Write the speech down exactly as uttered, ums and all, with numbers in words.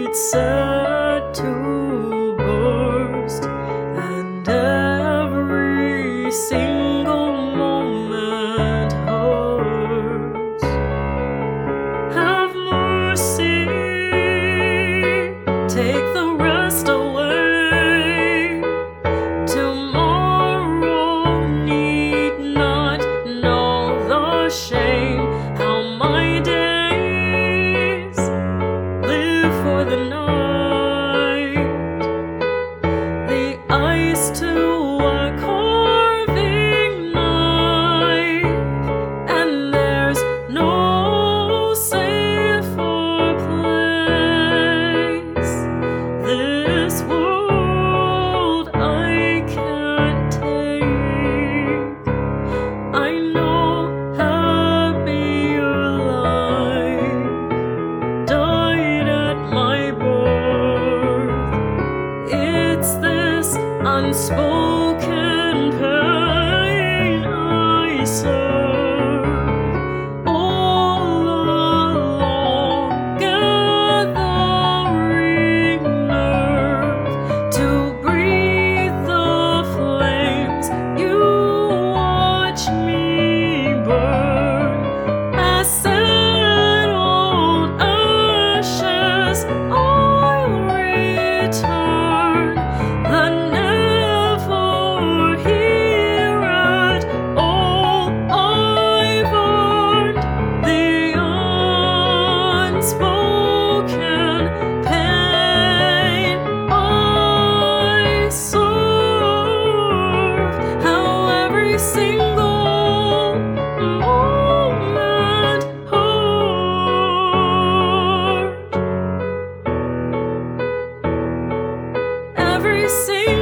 it's set to burst, and every single moment hurts. Have mercy, take the rest away. Tomorrow need not know the shame. How my days live for the night, the ice to a carving knife, and there's no safer place. This world I can't take. I know happier life died at my birth. It's this unspoken pain I serve all along, gathering nerve to breathe the flames. You watch me burn as settled ashes. I'll return the never hear at all. I've earned the unspoken pain I serve. How every single moment hurt. Every single